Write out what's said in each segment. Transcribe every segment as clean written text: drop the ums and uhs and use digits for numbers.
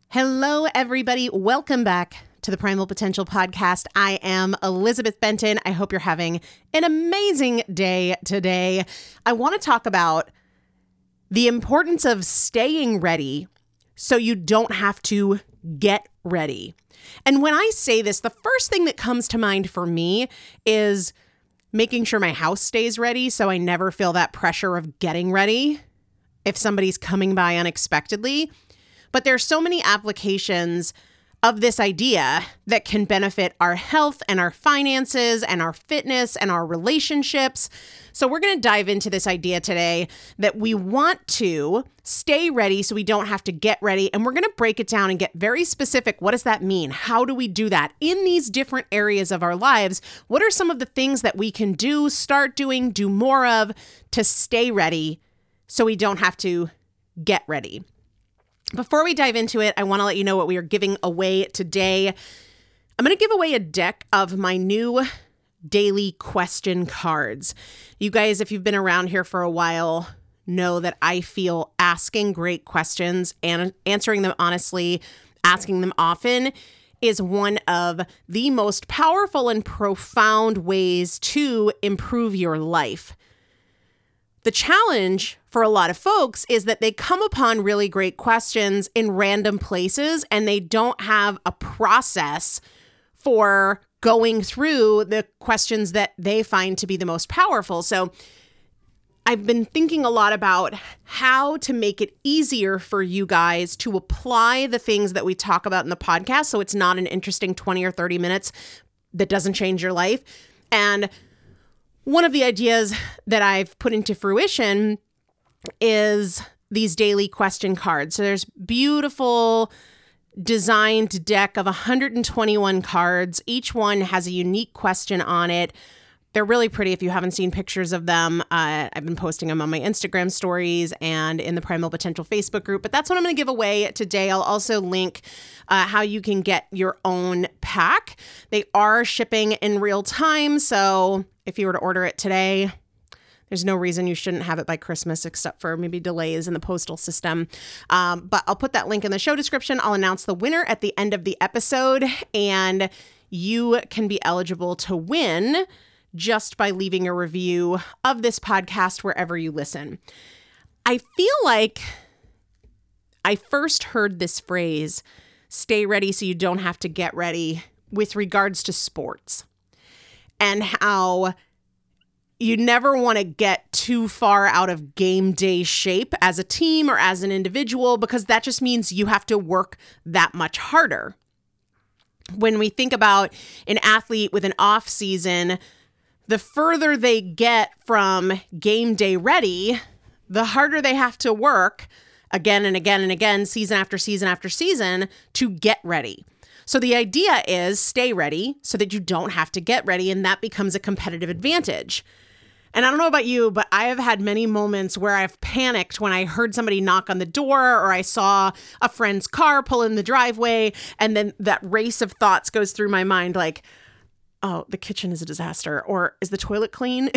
Hello, everybody. Welcome back to the Primal Potential Podcast. I am Elizabeth Benton. I hope you're having an amazing day today. I want to talk about the importance of staying ready so you don't have to get ready. And when I say this, the first thing that comes to mind for me is making sure my house stays ready so I never feel that pressure of getting ready if somebody's coming by unexpectedly. But there's so many applications of this idea that can benefit our health and our finances and our fitness and our relationships. So we're going to dive into this idea today that we want to stay ready so we don't have to get ready. And we're going to break it down and get very specific. What does that mean? How do we do that in these different areas of our lives? What are some of the things that we can do, start doing, do more of to stay ready so we don't have to get ready? Before we dive into it, I want to let you know what we are giving away today. I'm going to give away a deck of my new daily question cards. You guys, if you've been around here for a while, know that I feel asking great questions and answering them honestly, asking them often, is one of the most powerful and profound ways to improve your life. The challenge for a lot of folks is that they come upon really great questions in random places and they don't have a process for going through the questions that they find to be the most powerful. So I've been thinking a lot about how to make it easier for you guys to apply the things that we talk about in the podcast so it's not an interesting 20 or 30 minutes that doesn't change your life. And one of the ideas that I've put into fruition is these daily question cards. So there's beautiful designed deck of 121 cards. Each one has a unique question on it. They're really pretty. If you haven't seen pictures of them, I've been posting them on my Instagram stories and in the Primal Potential Facebook group. But that's what I'm going to give away today. I'll also link how you can get your own pack. They are shipping in real time. So if you were to order it today, there's no reason you shouldn't have it by Christmas, except for maybe delays in the postal system. But I'll put that link in the show description. I'll announce the winner at the end of the episode, and you can be eligible to win just by leaving a review of this podcast wherever you listen. I feel like I first heard this phrase, stay ready so you don't have to get ready, with regards to sports and how you never want to get too far out of game day shape as a team or as an individual, because that just means you have to work that much harder. When we think about an athlete with an off season, the further they get from game day ready, the harder they have to work again and again and again, season after season after season, to get ready. So the idea is stay ready so that you don't have to get ready, and that becomes a competitive advantage. And I don't know about you, but I have had many moments where I've panicked when I heard somebody knock on the door or I saw a friend's car pull in the driveway, and then that race of thoughts goes through my mind like, oh, the kitchen is a disaster, or is the toilet clean?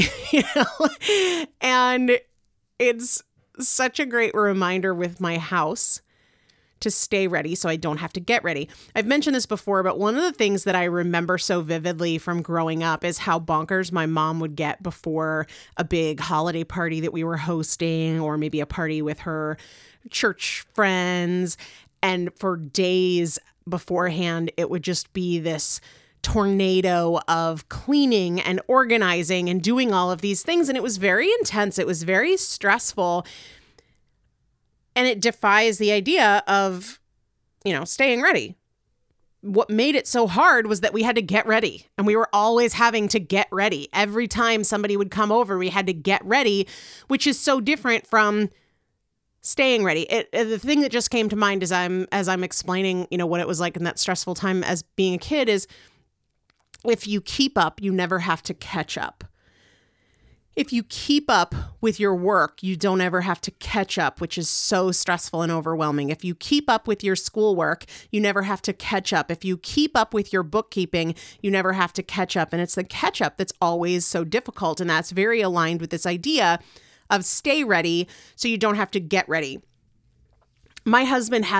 And it's such a great reminder with my house to stay ready so I don't have to get ready. I've mentioned this before, but one of the things that I remember so vividly from growing up is how bonkers my mom would get before a big holiday party that we were hosting, or maybe a party with her church friends. And for days beforehand, it would just be this tornado of cleaning and organizing and doing all of these things. And it was very intense. It was very stressful. And it defies the idea of, staying ready. What made it so hard was that we had to get ready, and we were always having to get ready. Every time somebody would come over, we had to get ready, which is so different from staying ready. The thing that just came to mind as I'm explaining, what it was like in that stressful time as being a kid is, if you keep up, you never have to catch up. If you keep up with your work, you don't ever have to catch up, which is so stressful and overwhelming. If you keep up with your schoolwork, you never have to catch up. If you keep up with your bookkeeping, you never have to catch up. And it's the catch up that's always so difficult. And that's very aligned with this idea of stay ready so you don't have to get ready. My husband has a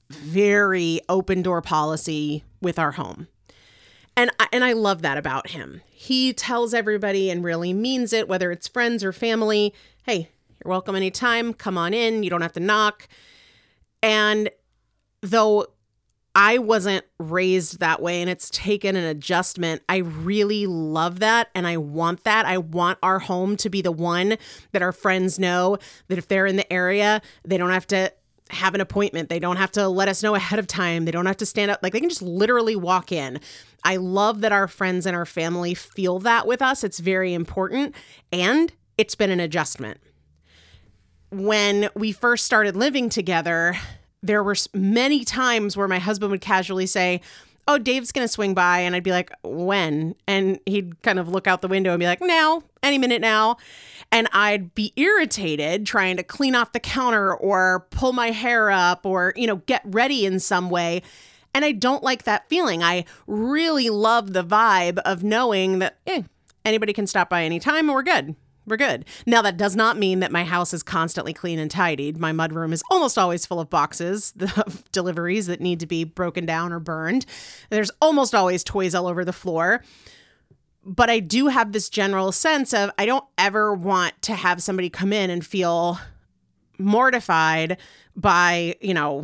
very open door policy with our home. And I love that about him. He tells everybody and really means it, whether it's friends or family. Hey, you're welcome anytime. Come on in. You don't have to knock. And though I wasn't raised that way and it's taken an adjustment, I really love that and I want that. I want our home to be the one that our friends know that if they're in the area, they don't have to have an appointment. They don't have to let us know ahead of time. They don't have to stand up. Like, they can just literally walk in. I love that our friends and our family feel that with us. It's very important. And it's been an adjustment. When we first started living together, there were many times where my husband would casually say, oh, Dave's going to swing by. And I'd be like, when? And he'd kind of look out the window and be like, now, any minute now. And I'd be irritated trying to clean off the counter or pull my hair up or, get ready in some way. And I don't like that feeling. I really love the vibe of knowing that anybody can stop by anytime and we're good. We're good. Now, that does not mean that my house is constantly clean and tidied. My mudroom is almost always full of boxes, the deliveries that need to be broken down or burned. There's almost always toys all over the floor. But I do have this general sense of I don't ever want to have somebody come in and feel mortified by,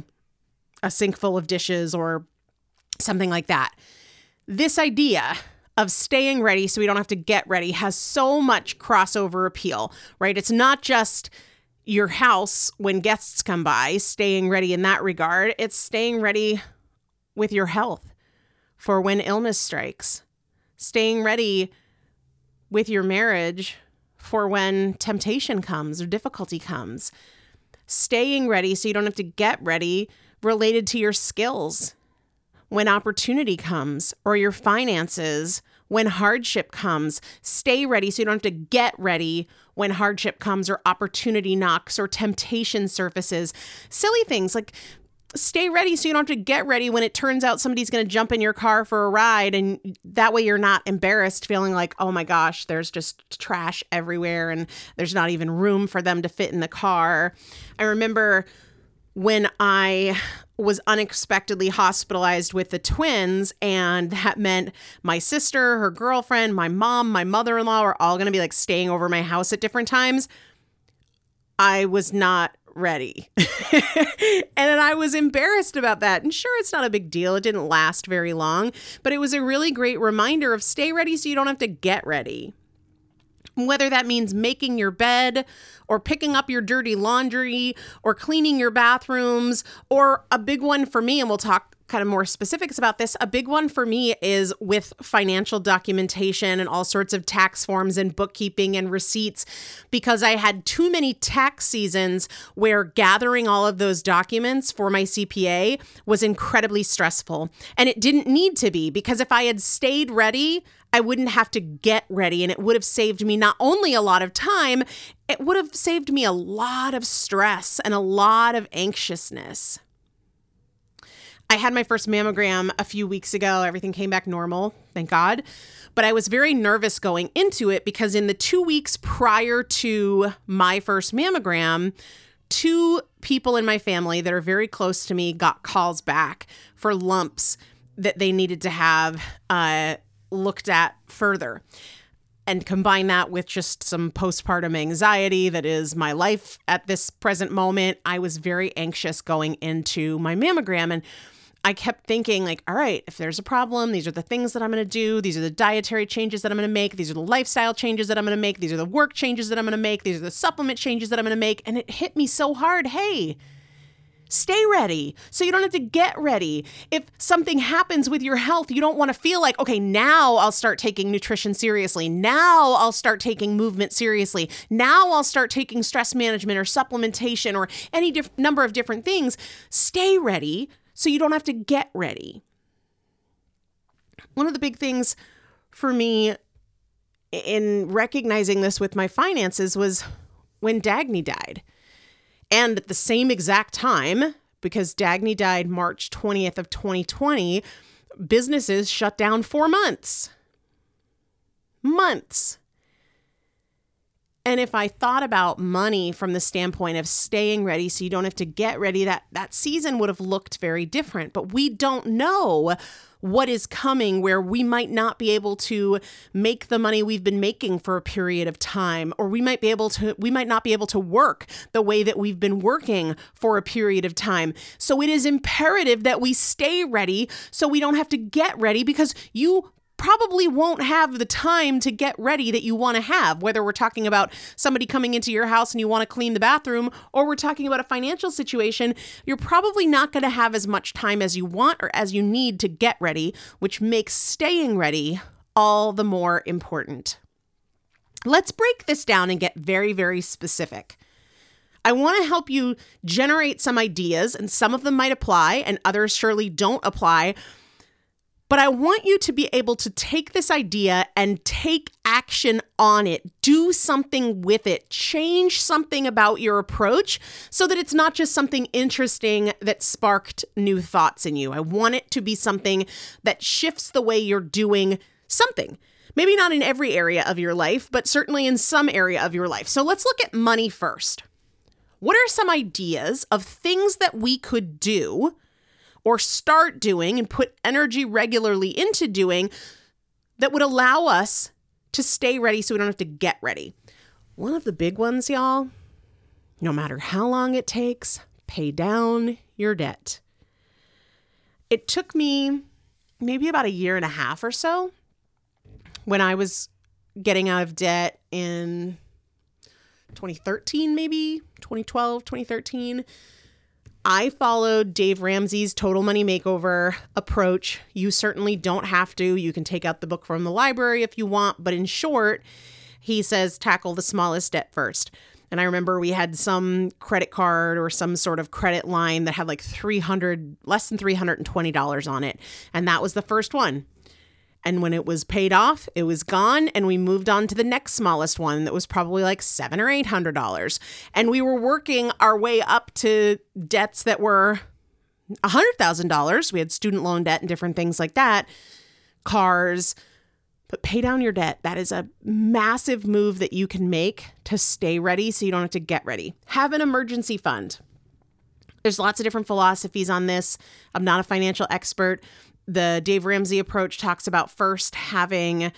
a sink full of dishes or something like that. This idea of staying ready so we don't have to get ready has so much crossover appeal, right? It's not just your house when guests come by, staying ready in that regard. It's staying ready with your health for when illness strikes, staying ready with your marriage for when temptation comes or difficulty comes, staying ready so you don't have to get ready related to your skills when opportunity comes, or your finances when hardship comes. Stay ready so you don't have to get ready when hardship comes or opportunity knocks or temptation surfaces. Silly things like stay ready so you don't have to get ready when it turns out somebody's going to jump in your car for a ride, and that way you're not embarrassed feeling like, oh my gosh, there's just trash everywhere and there's not even room for them to fit in the car. I remember when I was unexpectedly hospitalized with the twins, and that meant my sister, her girlfriend, my mom, my mother-in-law were all going to be like staying over my house at different times. I was not ready. And I was embarrassed about that. And sure, it's not a big deal. It didn't last very long, but it was a really great reminder of stay ready so you don't have to get ready. Whether that means making your bed or picking up your dirty laundry or cleaning your bathrooms, or a big one for me, and we'll talk kind of more specifics about this. A big one for me is with financial documentation and all sorts of tax forms and bookkeeping and receipts, because I had too many tax seasons where gathering all of those documents for my CPA was incredibly stressful. And it didn't need to be, because if I had stayed ready, I wouldn't have to get ready, and it would have saved me not only a lot of time, it would have saved me a lot of stress and a lot of anxiousness. I had my first mammogram a few weeks ago. Everything came back normal, thank God. But I was very nervous going into it because in the 2 weeks prior to my first mammogram, 2 people in my family that are very close to me got calls back for lumps that they needed to have looked at further. And combine that with just some postpartum anxiety that is my life at this present moment, I was very anxious going into my mammogram. And I kept thinking like, all right, if there's a problem, these are the things that I'm going to do. These are the dietary changes that I'm going to make. These are the lifestyle changes that I'm going to make. These are the work changes that I'm going to make. These are the supplement changes that I'm going to make. And it hit me so hard. Hey, stay ready so you don't have to get ready. If something happens with your health, you don't want to feel like, okay, now I'll start taking nutrition seriously. Now I'll start taking movement seriously. Now I'll start taking stress management or supplementation or any number of different things. Stay ready so you don't have to get ready. One of the big things for me in recognizing this with my finances was when Dagny died. And at the same exact time, because Dagny died March 20th of 2020, businesses shut down for months. And if I thought about money from the standpoint of staying ready so you don't have to get ready, that season would have looked very different. But we don't know what is coming, where we might not be able to make the money we've been making for a period of time, or we might not be able to work the way that we've been working for a period of time. So it is imperative that we stay ready so we don't have to get ready, because you probably won't have the time to get ready that you want to have, whether we're talking about somebody coming into your house and you want to clean the bathroom, or we're talking about a financial situation. You're probably not going to have as much time as you want or as you need to get ready, which makes staying ready all the more important. Let's break this down and get very, very specific. I want to help you generate some ideas, and some of them might apply and others surely don't apply. But I want you to be able to take this idea and take action on it. Do something with it. Change something about your approach so that it's not just something interesting that sparked new thoughts in you. I want it to be something that shifts the way you're doing something. Maybe not in every area of your life, but certainly in some area of your life. So let's look at money first. What are some ideas of things that we could do or start doing and put energy regularly into doing that would allow us to stay ready so we don't have to get ready? One of the big ones, y'all, no matter how long it takes, pay down your debt. It took me maybe about 1.5 years or so when I was getting out of debt in 2013, maybe 2012, 2013. I followed Dave Ramsey's Total Money Makeover approach. You certainly don't have to. You can take out the book from the library if you want. But in short, he says tackle the smallest debt first. And I remember we had some credit card or some sort of credit line that had like less than $320 on it. And that was the first one. And when it was paid off, it was gone, and we moved on to the next smallest one that was probably like $700 or $800. And we were working our way up to debts that were $100,000. We had student loan debt and different things like that, cars. But pay down your debt. That is a massive move that you can make to stay ready so you don't have to get ready. Have an emergency fund. There's lots of different philosophies on this. I'm not a financial expert. The Dave Ramsey approach talks about first having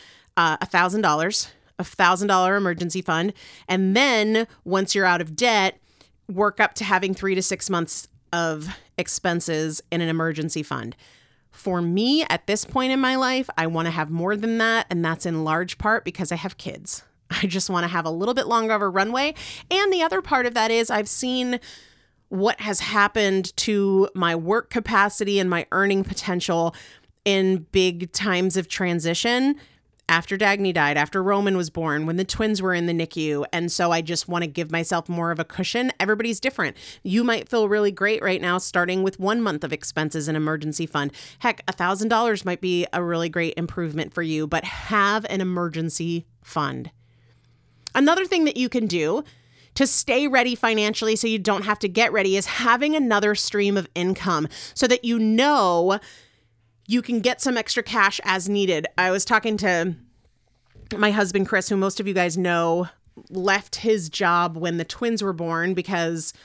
$1,000 emergency fund. And then once you're out of debt, work up to having 3 to 6 months of expenses in an emergency fund. For me, at this point in my life, I want to have more than that. And that's in large part because I have kids. I just want to have a little bit longer of a runway. And the other part of that is I've seen what has happened to my work capacity and my earning potential in big times of transition after Dagny died, after Roman was born, when the twins were in the NICU. And so I just want to give myself more of a cushion. Everybody's different. You might feel really great right now starting with 1 month of expenses in emergency fund. Heck, $1,000 might be a really great improvement for you, but have an emergency fund. Another thing that you can do to stay ready financially so you don't have to get ready is having another stream of income so that you know you can get some extra cash as needed. I was talking to my husband, Chris, who most of you guys know, left his job when the twins were born because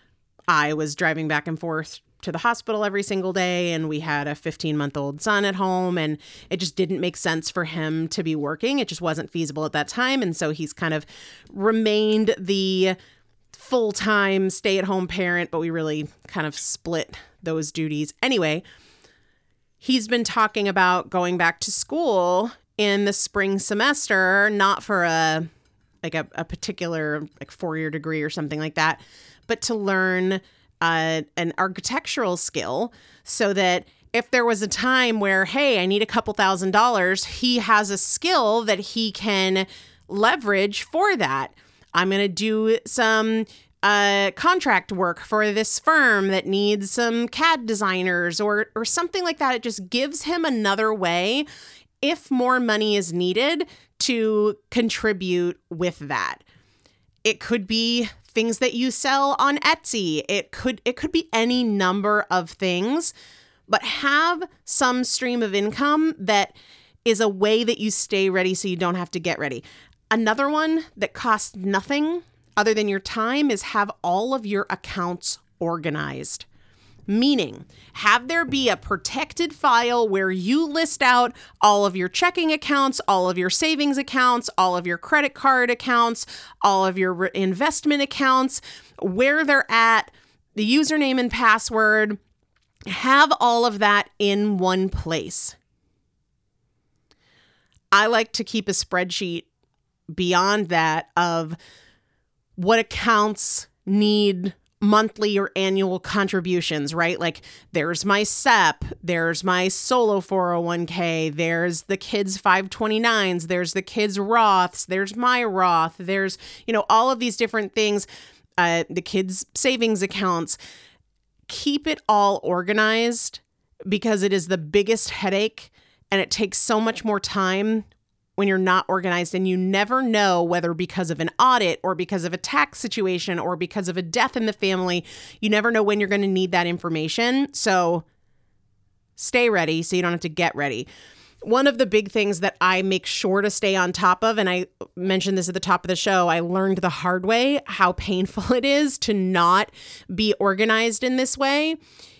I was driving back and forth to the hospital every single day, and we had a 15-month-old son at home, and it just didn't make sense for him to be working. It just wasn't feasible at that time, and so he's kind of remained the full-time stay-at-home parent, but we really kind of split those duties. Anyway, he's been talking about going back to school in the spring semester, not for a particular like 4-year degree or something like that, but to learn an architectural skill so that if there was a time where, hey, I need a couple $1,000s, he has a skill that he can leverage for that. I'm going to do some contract work for this firm that needs some CAD designers or something like that. It just gives him another way, if more money is needed, to contribute with that. It could be things that you sell on Etsy. It could be any number of things, but have some stream of income that is a way that you stay ready so you don't have to get ready. Another one that costs nothing other than your time is have all of your accounts organized. Meaning, have there be a protected file where you list out all of your checking accounts, all of your savings accounts, all of your credit card accounts, all of your investment accounts, where they're at, the username and password. Have all of that in one place. I like to keep a spreadsheet beyond that of what accounts need monthly or annual contributions, right? Like there's my SEP, there's my solo 401k, there's the kids' 529s, there's the kids' Roths, there's my Roth, there's, all of these different things, the kids' savings accounts. Keep it all organized because it is the biggest headache and it takes so much more time when you're not organized, and you never know whether because of an audit or because of a tax situation or because of a death in the family, you never know when you're going to need that information. So stay ready so you don't have to get ready. One of the big things that I make sure to stay on top of, and I mentioned this at the top of the show, I learned the hard way how painful it is to not be organized in this way.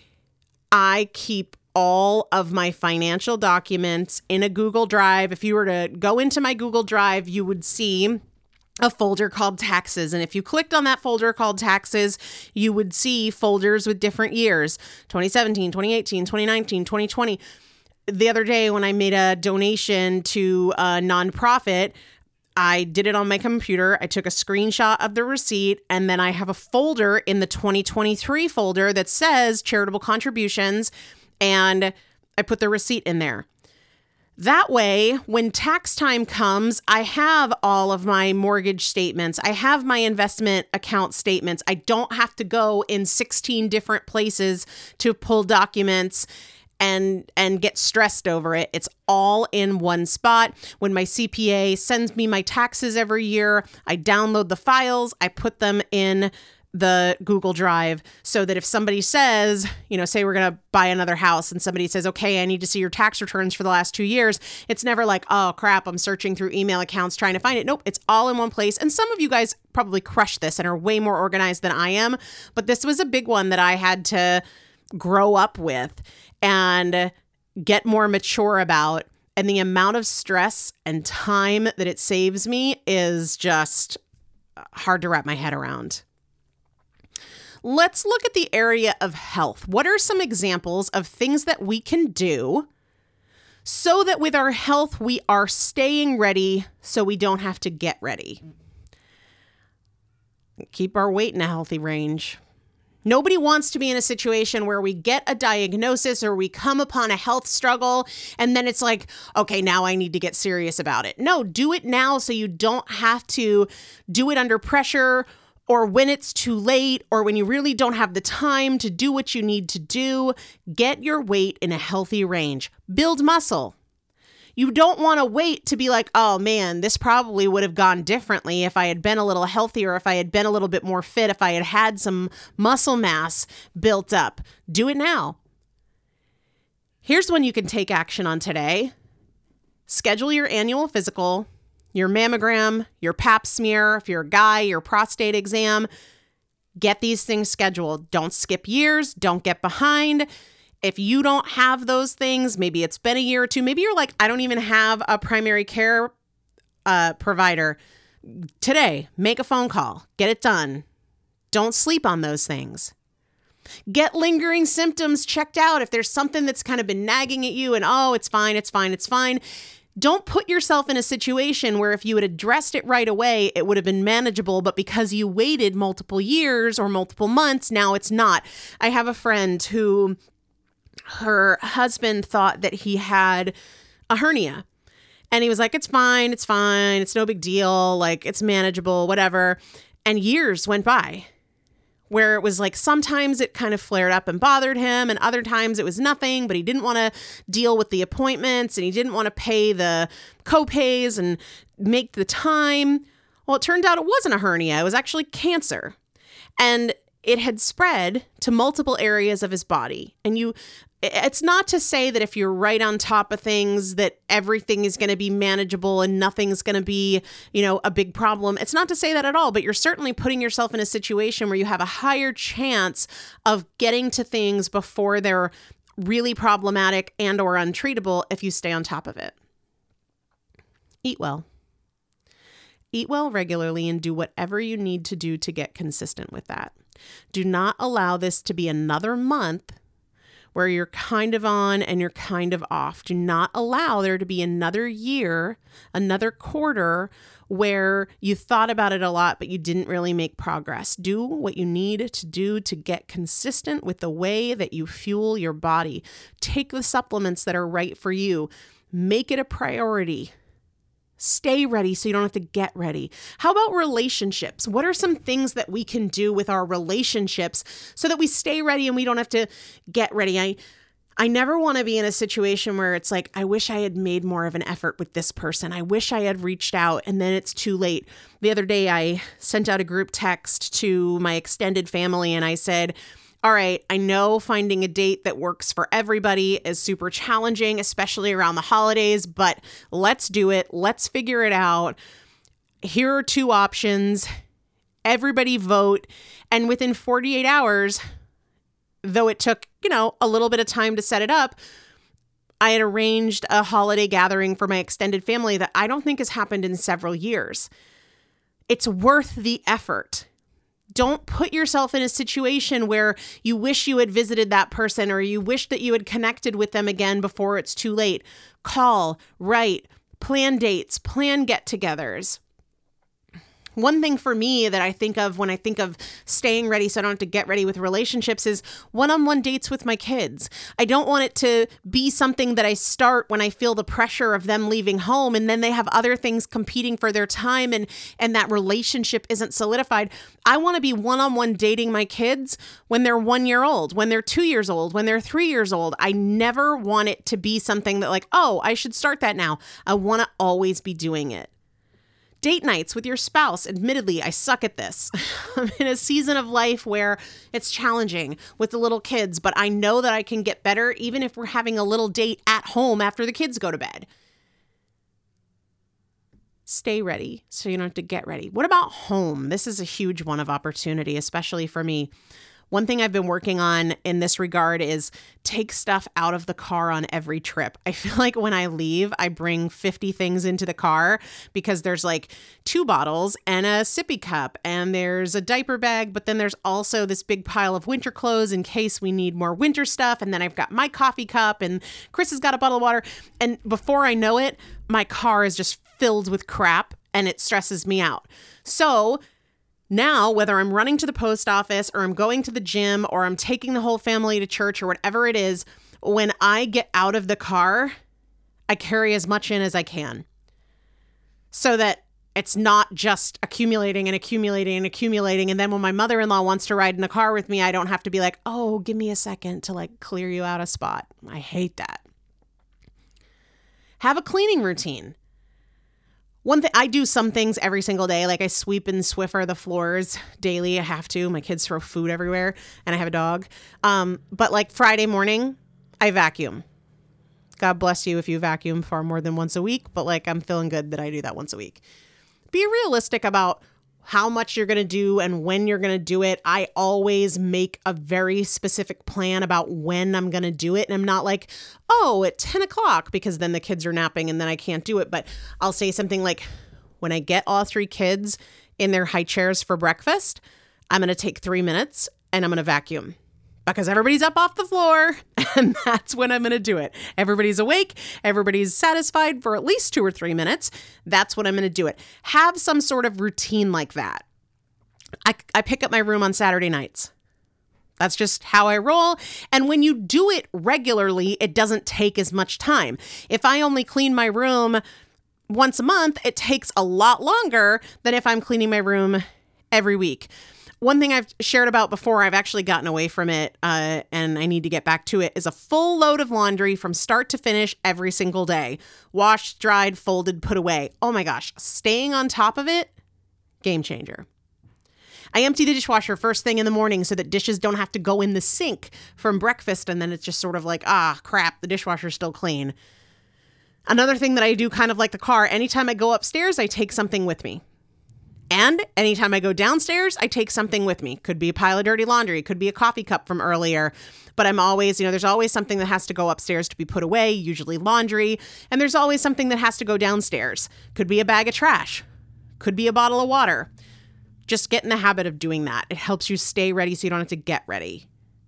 I keep all of my financial documents in a Google Drive. If you were to go into my Google Drive, you would see a folder called taxes. And if you clicked on that folder called taxes, you would see folders with different years, 2017, 2018, 2019, 2020. The other day when I made a donation to a nonprofit, I did it on my computer. I took a screenshot of the receipt, and then I have a folder in the 2023 folder that says charitable contributions, and I put the receipt in there. That way, when tax time comes, I have all of my mortgage statements. I have my investment account statements. I don't have to go in 16 different places to pull documents and get stressed over it. It's all in one spot. When my CPA sends me my taxes every year, I download the files, I put them in the Google Drive so that if somebody says, say we're going to buy another house and somebody says, okay, I need to see your tax returns for the last 2 years. It's never like, oh crap, I'm searching through email accounts trying to find it. Nope, it's all in one place. And some of you guys probably crush this and are way more organized than I am. But this was a big one that I had to grow up with and get more mature about. And the amount of stress and time that it saves me is just hard to wrap my head around. Let's look at the area of health. What are some examples of things that we can do so that with our health, we are staying ready so we don't have to get ready? Keep our weight in a healthy range. Nobody wants to be in a situation where we get a diagnosis or we come upon a health struggle and then it's like, okay, now I need to get serious about it. No, do it now so you don't have to do it under pressure or when it's too late, or when you really don't have the time to do what you need to do. Get your weight in a healthy range. Build muscle. You don't want to wait to be like, oh man, this probably would have gone differently if I had been a little healthier, if I had been a little bit more fit, if I had had some muscle mass built up. Do it now. Here's one you can take action on today. Schedule your annual physical, your mammogram, your pap smear, if you're a guy, your prostate exam. Get these things scheduled. Don't skip years. Don't get behind. If you don't have those things, maybe it's been a year or two. Maybe you're like, I don't even have a primary care provider. Today, make a phone call. Get it done. Don't sleep on those things. Get lingering symptoms checked out. If there's something that's kind of been nagging at you and, oh, it's fine, it's fine, it's fine. Don't put yourself in a situation where if you had addressed it right away, it would have been manageable, but because you waited multiple years or multiple months, now it's not. I have a friend who her husband thought that he had a hernia. And he was like, it's fine, it's no big deal, like it's manageable, whatever. And years went by where it was like sometimes it kind of flared up and bothered him and other times it was nothing, but he didn't want to deal with the appointments and he didn't want to pay the co-pays and make the time. Well, it turned out it wasn't a hernia. It was actually cancer. And it had spread to multiple areas of his body. And it's not to say that if you're right on top of things that everything is going to be manageable and nothing's going to be, a big problem. It's not to say that at all, but you're certainly putting yourself in a situation where you have a higher chance of getting to things before they're really problematic and or untreatable if you stay on top of it. Eat well. Eat well regularly and do whatever you need to do to get consistent with that. Do not allow this to be another month where you're kind of on and you're kind of off. Do not allow there to be another year, another quarter where you thought about it a lot, but you didn't really make progress. Do what you need to do to get consistent with the way that you fuel your body. Take the supplements that are right for you. Make it a priority. Stay ready so you don't have to get ready. How about relationships? What are some things that we can do with our relationships so that we stay ready and we don't have to get ready? I never want to be in a situation where it's like, I wish I had made more of an effort with this person. I wish I had reached out and then it's too late. The other day, I sent out a group text to my extended family and I said, all right, I know finding a date that works for everybody is super challenging, especially around the holidays, but let's do it. Let's figure it out. Here are 2 options. Everybody vote. And within 48 hours, though it took, a little bit of time to set it up, I had arranged a holiday gathering for my extended family that I don't think has happened in several years. It's worth the effort. Don't put yourself in a situation where you wish you had visited that person or you wish that you had connected with them again before it's too late. Call, write, plan dates, plan get-togethers. One thing for me that I think of when I think of staying ready so I don't have to get ready with relationships is one-on-one dates with my kids. I don't want it to be something that I start when I feel the pressure of them leaving home and then they have other things competing for their time and that relationship isn't solidified. I want to be one-on-one dating my kids when they're 1 year old, when they're 2 years old, when they're 3 years old. I never want it to be something that like, oh, I should start that now. I want to always be doing it. Date nights with your spouse. Admittedly, I suck at this. I'm in a season of life where it's challenging with the little kids, but I know that I can get better even if we're having a little date at home after the kids go to bed. Stay ready so you don't have to get ready. What about home? This is a huge one of opportunity, especially for me. One thing I've been working on in this regard is take stuff out of the car on every trip. I feel like when I leave, I bring 50 things into the car because there's like 2 bottles and a sippy cup and there's a diaper bag, but then there's also this big pile of winter clothes in case we need more winter stuff. And then I've got my coffee cup and Chris has got a bottle of water. And before I know it, my car is just filled with crap and it stresses me out. So now, whether I'm running to the post office or I'm going to the gym or I'm taking the whole family to church or whatever it is, when I get out of the car, I carry as much in as I can so that it's not just accumulating and accumulating and accumulating. And then when my mother-in-law wants to ride in the car with me, I don't have to be like, oh, give me a second to like clear you out a spot. I hate that. Have a cleaning routine. One thing, I do some things every single day, like I sweep and Swiffer the floors daily. I have to. My kids throw food everywhere and I have a dog. But like Friday morning, I vacuum. God bless you if you vacuum far more than once a week, but like I'm feeling good that I do that once a week. Be realistic about how much you're going to do and when you're going to do it. I always make a very specific plan about when I'm going to do it. And I'm not like, oh, at 10 o'clock, because then the kids are napping and then I can't do it. But I'll say something like, when I get all 3 kids in their high chairs for breakfast, I'm going to take 3 minutes and I'm going to vacuum. Because everybody's up off the floor and that's when I'm going to do it. Everybody's awake. Everybody's satisfied for at least 2 or 3 minutes. That's when I'm going to do it. Have some sort of routine like that. I pick up my room on Saturday nights. That's just how I roll. And when you do it regularly, it doesn't take as much time. If I only clean my room once a month, it takes a lot longer than if I'm cleaning my room every week. One thing I've shared about before, I've actually gotten away from it, and I need to get back to it, is a full load of laundry from start to finish every single day. Washed, dried, folded, put away. Oh my gosh, staying on top of it, game changer. I empty the dishwasher first thing in the morning so that dishes don't have to go in the sink from breakfast, and then it's just sort of like, crap, the dishwasher's still clean. Another thing that I do, kind of like the car, anytime I go upstairs, I take something with me. And anytime I go downstairs, I take something with me. Could be a pile of dirty laundry, could be a coffee cup from earlier, but I'm always, there's always something that has to go upstairs to be put away, usually laundry, and there's always something that has to go downstairs. Could be a bag of trash, could be a bottle of water. Just get in the habit of doing that. It helps you stay ready so you don't have to get ready.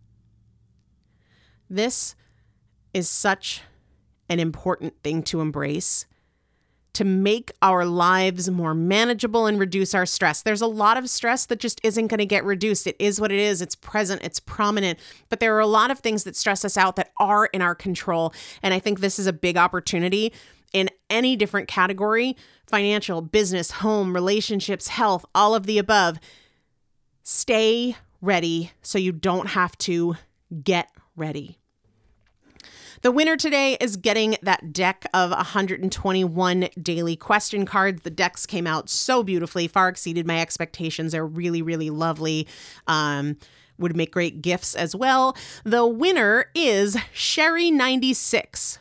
This is such an important thing to embrace, to make our lives more manageable and reduce our stress. There's a lot of stress that just isn't going to get reduced. It is what it is. It's present. It's prominent. But there are a lot of things that stress us out that are in our control. And I think this is a big opportunity in any different category: financial, business, home, relationships, health, all of the above. Stay ready so you don't have to get ready. The winner today is getting that deck of 121 daily question cards. The decks came out so beautifully, far exceeded my expectations. They're really, really lovely. Would make great gifts as well. The winner is Sherry96.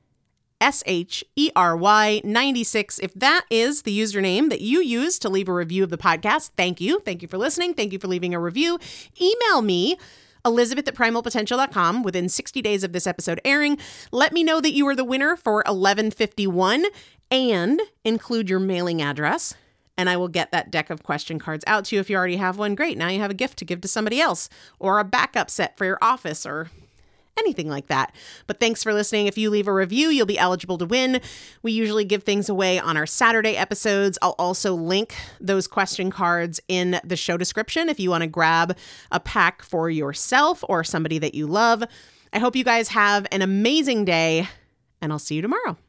SHERY 96. If that is the username that you use to leave a review of the podcast, thank you. Thank you for listening. Thank you for leaving a review. Email me, Elizabeth@primalpotential.com, within 60 days of this episode airing. Let me know that you are the winner for 1151 and include your mailing address, and I will get that deck of question cards out to you. If you already have one, great. Now you have a gift to give to somebody else, or a backup set for your office, or anything like that. But thanks for listening. If you leave a review, you'll be eligible to win. We usually give things away on our Saturday episodes. I'll also link those question cards in the show description if you want to grab a pack for yourself or somebody that you love. I hope you guys have an amazing day, and I'll see you tomorrow.